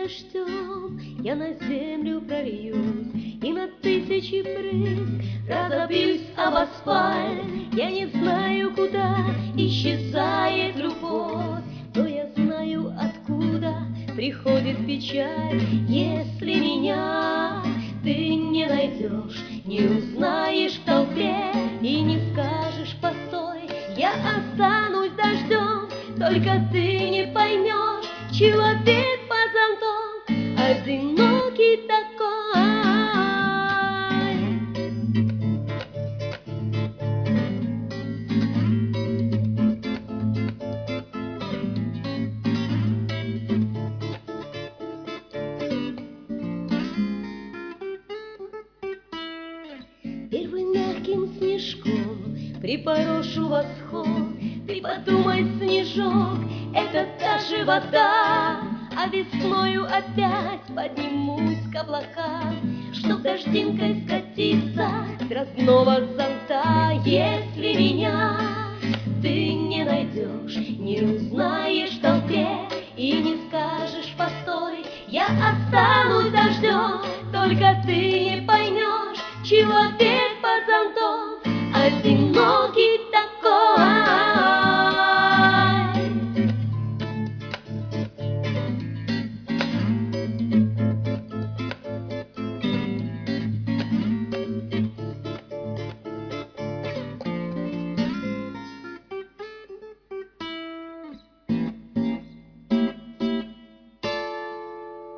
дождем я на землю прольюсь, и на тысячи брызг разобьюсь об асфальт. Я не знаю, куда исчезает любовь, но я знаю, откуда приходит печаль. Если меня ты не найдешь, не узнаешь в толпе и не скажешь «постой», я останусь дождем, только ты не поймешь. Человек под зонтом, одинокий такой. Первым мягким снежком припорошу восход. Ты подумай, снежок, это та же вода. А весною опять поднимусь к облакам, чтоб дождинкой скатиться с родного зонта. Если меня ты не найдешь, не узнаешь в толпе и не скажешь «постой», я останусь дождем, только ты не поймешь. Человек под зонтом, одинокий